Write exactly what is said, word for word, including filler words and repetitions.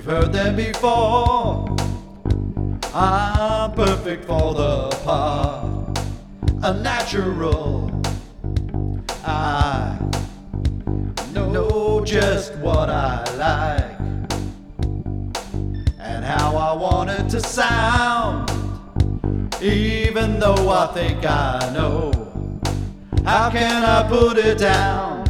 You've heard them before. I'm perfect for the part, a natural. I know just what I like and how I want it to sound, even though I think I know. How can I put it down?